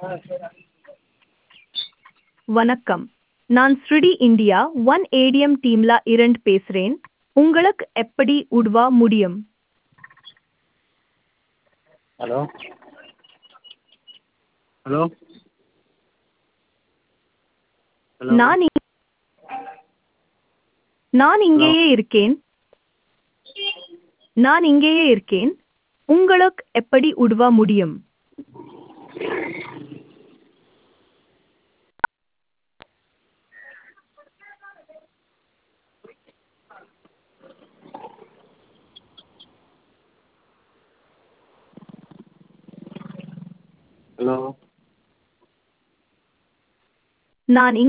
வணக்கம். நான் ஸ்ருடி India one ATM டீம்ல இருந்து பேசுறேன். உங்களுக்கு எப்படி உதவ முடியும்? ஹலோ ஹலோ ஹலோ நான் இ- நான் ஹலோ இங்கேயே இருக்கேன். நான் இங்கேயே இருக்கேன். உங்களுக்கு எப்படி உதவ முடியும்? ஹலோ நான்